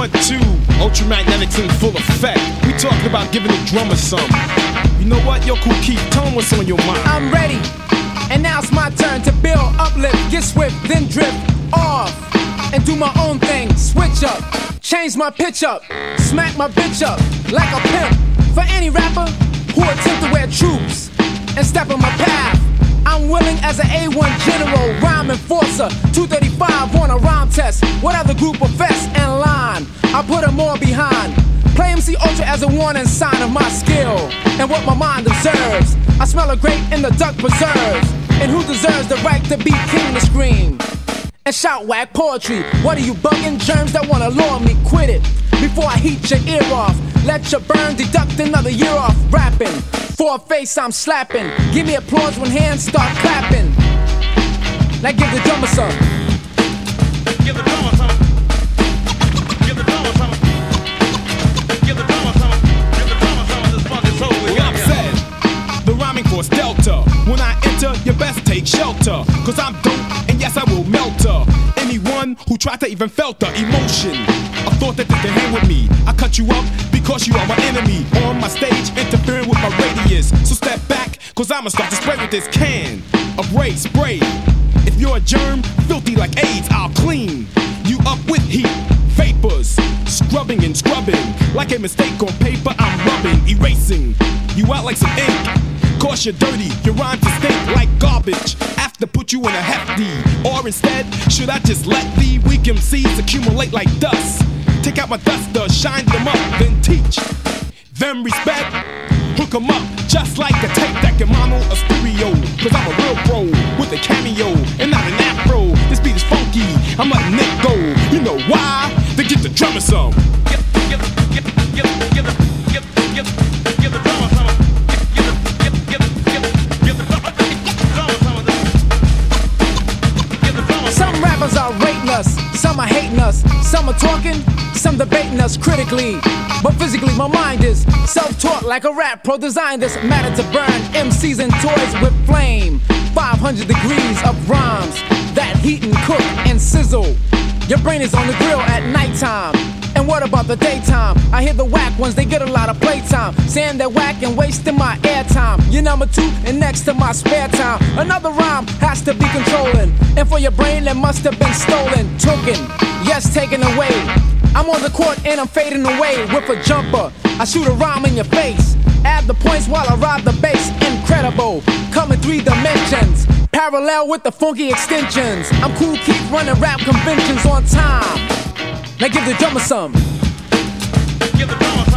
1, 2, ultramagnetics in full effect. We talking about giving the drummer some. You know what, yo, Kool Keith, tell him what's on your mind. I'm ready, and now it's my turn to build, uplift, get swift, then drift off, and do my own thing. Switch up, change my pitch up, smack my bitch up like a pimp. For any rapper who attempt to wear troops and step on my path, I'm willing as an A1 general, rhyme enforcer, 235 on a rhyme test. What other group of vests and line? I put them all behind. Play MC Ultra as a warning sign of my skill and what my mind observes. I smell a grape in the duck preserves. And who deserves the right to be king to scream and shout whack poetry? What are you bugging? Germs that wanna lure me, quit it before I heat your ear off. Let your burn deduct another year off rapping. For a face I'm slapping. Give me applause when hands start clapping. Now give the drummer some. Give the drummer some. Give the drummer some. Give the drummer some. Give the drummer some of this funky soul we got. Well, I'm said, the rhyming force delta. When I enter, you best take shelter. Cause I'm dope, and yes I will melt her. Anyone who tried to even felt the emotion, a thought that they can hang with me. I cut you up because you are my enemy. On my stage, interfering with my radius. So step back, cause I'ma start to spray with this can of ray spray. If you're a germ, filthy like AIDS, I'll clean you up with heat, vapors, scrubbing and scrubbing. Like a mistake on paper, I'm rubbing, erasing you out like some ink. Cause you're dirty, your rhymes to stink like garbage. After put you in a hefty, or instead, should I just let the weak MCs accumulate like dust? Take out my duster, shine them up, then teach them respect. Hook them up, just like a tape that can mono a stereo. Cause I'm a real pro, with a cameo, and not an afro. This beat is funky, I'm letting it go. You know why? They get the drummer some. Give the drummer some. Give the drummer some of this. Give the drummer some. Some rappers are rating us, some are hating us, some are talking, some debating us critically. But physically my mind is self-taught like a rap pro. Designed this matter to burn MCs and toys with flame. 500 degrees of rhymes that heat and cook and sizzle. Your brain is on the grill at nighttime. And what about the daytime? I hear the whack ones, they get a lot of playtime, saying they're whack and wasting my airtime. You're number 2 and next to my spare time. Another rhyme has to be controlling, and for your brain that must have been stolen, taken, yes, taken away. I'm on the court and I'm fading away with a jumper. I shoot a rhyme in your face, add the points while I ride the bass. Incredible, come in 3 dimensions, parallel with the funky extensions. I'm Kool Keith running rap conventions on time. Now give the drummer some. Give the drummer some.